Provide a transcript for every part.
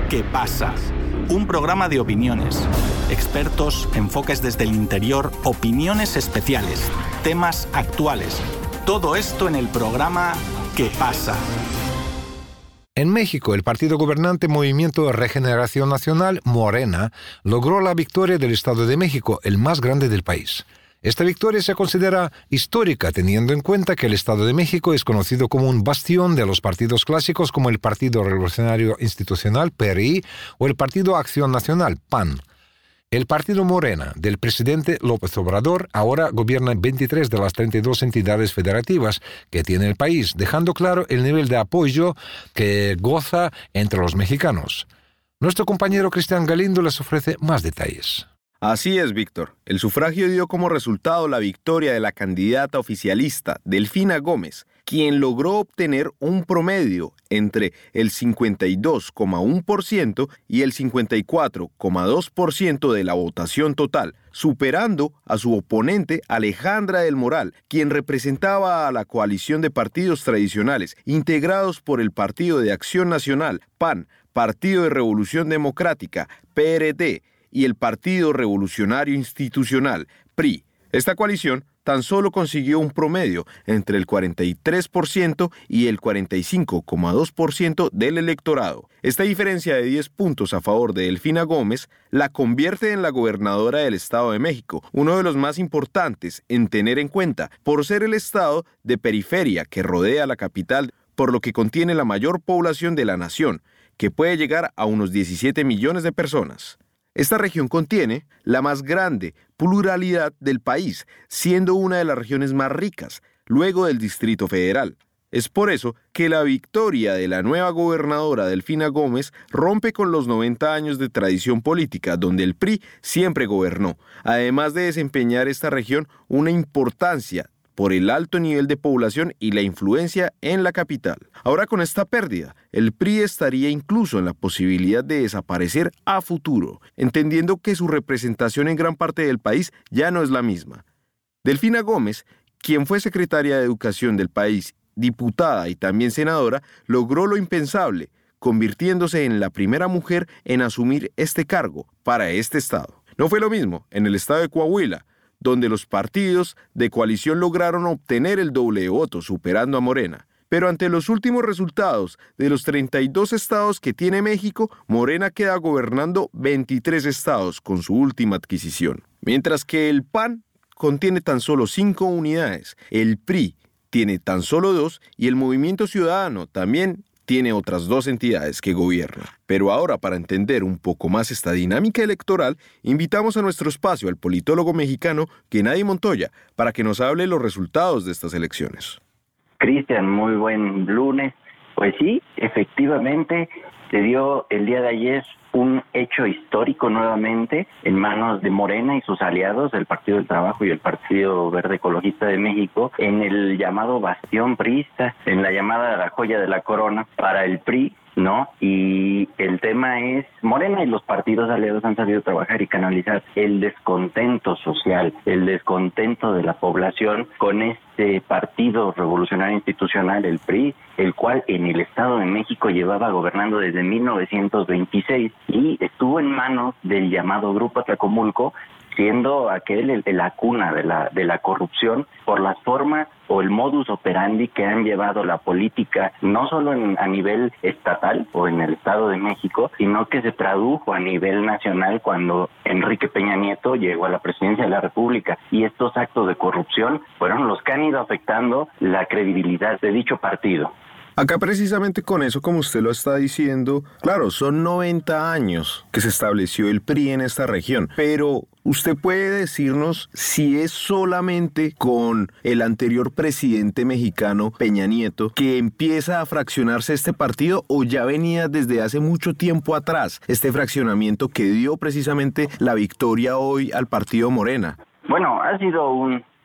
¿Qué pasa? Un programa de opiniones, expertos, enfoques desde el interior, opiniones especiales, temas actuales. Todo esto en el programa ¿Qué pasa? En México, el partido gobernante Movimiento de Regeneración Nacional, Morena, logró la victoria del Estado de México, el más grande del país. Esta victoria se considera histórica, teniendo en cuenta que el Estado de México es conocido como un bastión de los partidos clásicos como el Partido Revolucionario Institucional, PRI, o el Partido Acción Nacional, PAN. El partido Morena del presidente López Obrador ahora gobierna 23 de las 32 entidades federativas que tiene el país, dejando claro el nivel de apoyo que goza entre los mexicanos. Nuestro compañero Cristian Galindo les ofrece más detalles. Así es, Víctor. El sufragio dio como resultado la victoria de la candidata oficialista, Delfina Gómez, quien logró obtener un promedio entre el 52,1% y el 54,2% de la votación total, superando a su oponente Alejandra del Moral, quien representaba a la coalición de partidos tradicionales, integrados por el Partido de Acción Nacional, PAN, Partido de Revolución Democrática, PRD, y el Partido Revolucionario Institucional, PRI. Esta coalición tan solo consiguió un promedio entre el 43% y el 45,2% del electorado. Esta diferencia de 10 puntos a favor de Delfina Gómez la convierte en la gobernadora del Estado de México, uno de los más importantes en tener en cuenta, por ser el estado de periferia que rodea la capital, por lo que contiene la mayor población de la nación, que puede llegar a unos 17 millones de personas. Esta región contiene la más grande pluralidad del país, siendo una de las regiones más ricas, luego del Distrito Federal. Es por eso que la victoria de la nueva gobernadora Delfina Gómez rompe con los 90 años de tradición política donde el PRI siempre gobernó, además de desempeñar esta región una importancia por el alto nivel de población y la influencia en la capital. Ahora, con esta pérdida, el PRI estaría incluso en la posibilidad de desaparecer a futuro, entendiendo que su representación en gran parte del país ya no es la misma. Delfina Gómez, quien fue secretaria de Educación del país, diputada y también senadora, logró lo impensable, convirtiéndose en la primera mujer en asumir este cargo para este estado. No fue lo mismo en el estado de Coahuila, donde los partidos de coalición lograron obtener el doble de votos, superando a Morena. Pero ante los últimos resultados de los 32 estados que tiene México, Morena queda gobernando 23 estados con su última adquisición. Mientras que el PAN contiene tan solo 5 unidades, el PRI tiene tan solo 2 y el Movimiento Ciudadano también tiene otras 2 entidades que gobiernan. Pero ahora, para entender un poco más esta dinámica electoral, invitamos a nuestro espacio al politólogo mexicano Gennady Montoya para que nos hable los resultados de estas elecciones. Cristian, muy buen lunes. Pues sí, efectivamente, se dio el día de ayer un hecho histórico nuevamente en manos de Morena y sus aliados, el Partido del Trabajo y el Partido Verde Ecologista de México, en el llamado bastión priista, en la llamada la joya de la corona para el PRI, ¿no? Y el tema es, Morena y los partidos aliados han sabido trabajar y canalizar el descontento social, el descontento de la población con este Partido Revolucionario Institucional, el PRI, el cual en el Estado de México llevaba gobernando desde 1926 y estuvo en manos del llamado Grupo Atlacomulco, siendo aquel la cuna de la corrupción por las formas o el modus operandi que han llevado la política no solo a nivel estatal o en el Estado de México, sino que se tradujo a nivel nacional cuando Enrique Peña Nieto llegó a la presidencia de la República, y estos actos de corrupción fueron los que han ido afectando la credibilidad de dicho partido. Acá precisamente con eso, como usted lo está diciendo, claro, son 90 años que se estableció el PRI en esta región, pero ¿usted puede decirnos si es solamente con el anterior presidente mexicano, Peña Nieto, que empieza a fraccionarse este partido, o ya venía desde hace mucho tiempo atrás este fraccionamiento que dio precisamente la victoria hoy al partido Morena? Bueno, ha sido un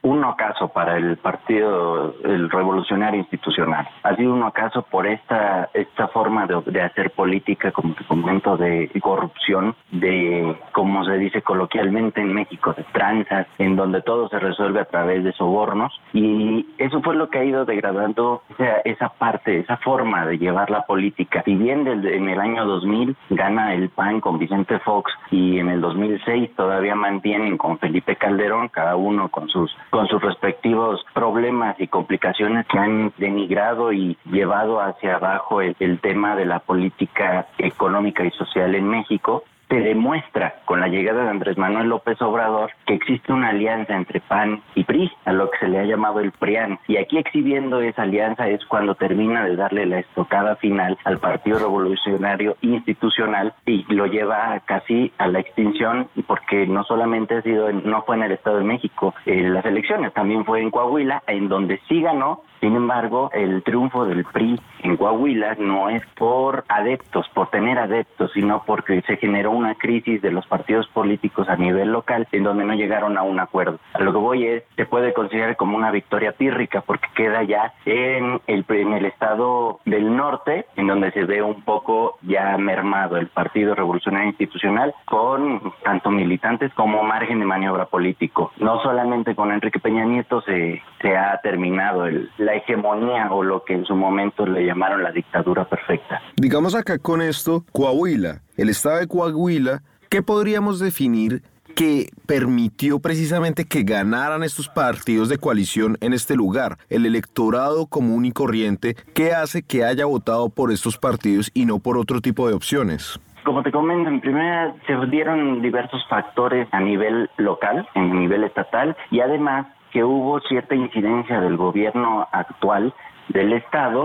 un ocaso para el Partido el Revolucionario Institucional. Ha sido un ocaso por esta forma de hacer política, como te comento, de corrupción, de, como se dice coloquialmente en México, de tranzas, en donde todo se resuelve a través de sobornos, y eso fue lo que ha ido degradando esa parte, esa forma de llevar la política. Si bien en el año 2000 gana el PAN con Vicente Fox, y en el 2006 todavía mantienen con Felipe Calderón, cada uno con sus respectivos problemas y complicaciones que han denigrado y llevado hacia abajo el tema de la política económica y social en México, se demuestra con la llegada de Andrés Manuel López Obrador que existe una alianza entre PAN y PRI, a lo que se le ha llamado el PRIAN. Y aquí exhibiendo esa alianza es cuando termina de darle la estocada final al Partido Revolucionario Institucional y lo lleva casi a la extinción, porque no solamente no fue en el Estado de México las elecciones, también fue en Coahuila, en donde sí ganó. Sin embargo, el triunfo del PRI en Coahuila no es por tener adeptos, sino porque se generó una crisis de los partidos políticos a nivel local en donde no llegaron a un acuerdo. A lo que voy se puede considerar como una victoria pírrica porque queda ya en el estado del norte, en donde se ve un poco ya mermado el Partido Revolucionario Institucional con tanto militantes como margen de maniobra político. No solamente con Enrique Peña Nieto se ha terminado la hegemonía o lo que en su momento le llamaron la dictadura perfecta. Digamos acá con esto, Coahuila, el estado de Coahuila, ¿qué podríamos definir que permitió precisamente que ganaran estos partidos de coalición en este lugar? El electorado común y corriente, ¿qué hace que haya votado por estos partidos y no por otro tipo de opciones? Como te comento, en primera se dieron diversos factores a nivel local, a nivel estatal, y además que hubo cierta incidencia del gobierno actual del Estado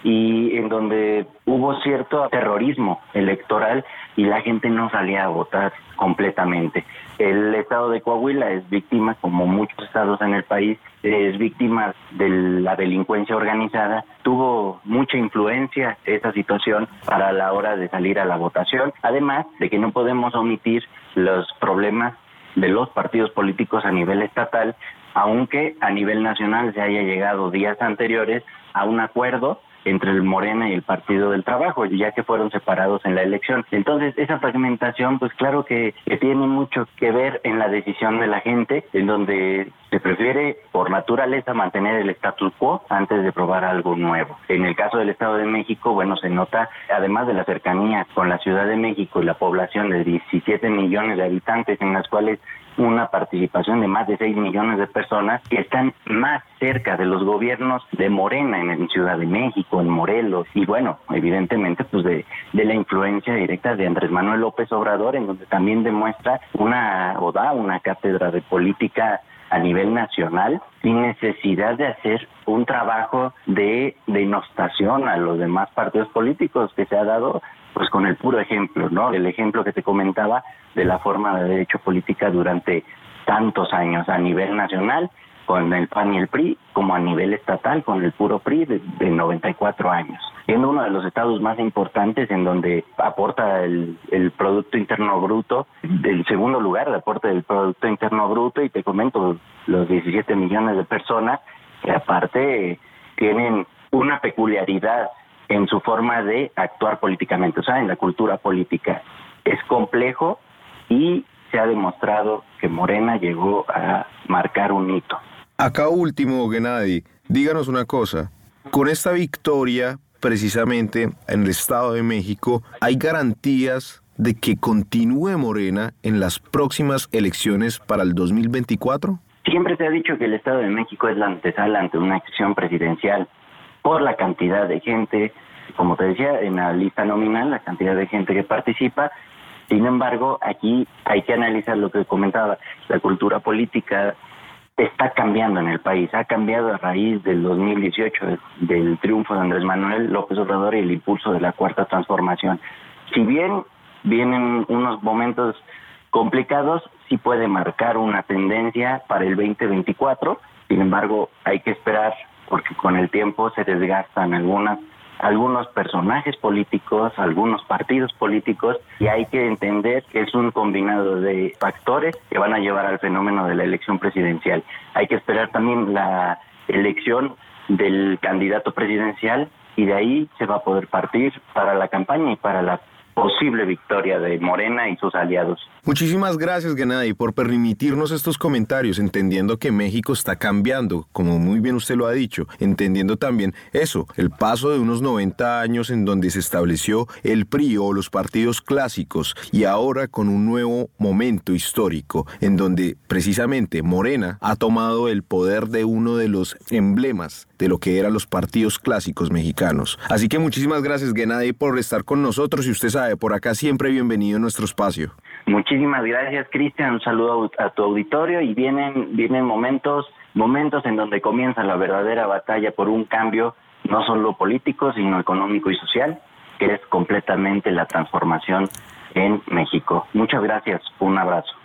y en donde hubo cierto terrorismo electoral y la gente no salía a votar completamente. El Estado de Coahuila es víctima, como muchos estados en el país, es víctima de la delincuencia organizada. Tuvo mucha influencia esa situación para la hora de salir a la votación, además de que no podemos omitir los problemas de los partidos políticos a nivel estatal, aunque a nivel nacional se haya llegado días anteriores a un acuerdo entre el Morena y el Partido del Trabajo, ya que fueron separados en la elección. Entonces, esa fragmentación, pues claro que tiene mucho que ver en la decisión de la gente, en donde se prefiere, por naturaleza, mantener el status quo antes de probar algo nuevo. En el caso del Estado de México, bueno, se nota, además de la cercanía con la Ciudad de México y la población de 17 millones de habitantes, en las cuales una participación de más de 6 millones de personas que están más cerca de los gobiernos de Morena en Ciudad de México, en Morelos, y bueno, evidentemente pues de la influencia directa de Andrés Manuel López Obrador, en donde también demuestra da una cátedra de política a nivel nacional, sin necesidad de hacer un trabajo de denostación a los demás partidos políticos que se ha dado pues con el puro ejemplo, ¿no? El ejemplo que te comentaba de la forma de haber hecho política durante tantos años a nivel nacional con el PAN y el PRI, como a nivel estatal con el puro PRI de 94 años. Siendo uno de los estados más importantes en donde aporta el Producto Interno Bruto, del segundo lugar de aporte del Producto Interno Bruto, y te comento, los 17 millones de personas que aparte tienen una peculiaridad en su forma de actuar políticamente, o sea, en la cultura política. Es complejo y se ha demostrado que Morena llegó a marcar un hito. Acá último, Gennady, díganos una cosa. Con esta victoria, precisamente en el Estado de México, ¿hay garantías de que continúe Morena en las próximas elecciones para el 2024? Siempre se ha dicho que el Estado de México es la antesala ante una elección presidencial por la cantidad de gente, como te decía, en la lista nominal, la cantidad de gente que participa. Sin embargo, aquí hay que analizar lo que comentaba, la cultura política está cambiando en el país, ha cambiado a raíz del 2018, del triunfo de Andrés Manuel López Obrador y el impulso de la Cuarta Transformación. Si bien vienen unos momentos complicados, sí puede marcar una tendencia para el 2024, sin embargo, hay que esperar porque con el tiempo se desgastan algunas algunos personajes políticos, algunos partidos políticos, y hay que entender que es un combinado de factores que van a llevar al fenómeno de la elección presidencial. Hay que esperar también la elección del candidato presidencial y de ahí se va a poder partir para la campaña y para la posible victoria de Morena y sus aliados. Muchísimas gracias, Gennady, por permitirnos estos comentarios, entendiendo que México está cambiando, como muy bien usted lo ha dicho, entendiendo también eso, el paso de unos 90 años en donde se estableció el PRI o los partidos clásicos, y ahora con un nuevo momento histórico, en donde precisamente Morena ha tomado el poder de uno de los emblemas de lo que eran los partidos clásicos mexicanos. Así que muchísimas gracias, Gennady, por estar con nosotros, y usted sabe, por acá siempre bienvenido en nuestro espacio. Muchísimas gracias, Cristian, un saludo a tu auditorio, y vienen momentos en donde comienza la verdadera batalla por un cambio no solo político, sino económico y social, que es completamente la transformación en México. Muchas gracias, un abrazo.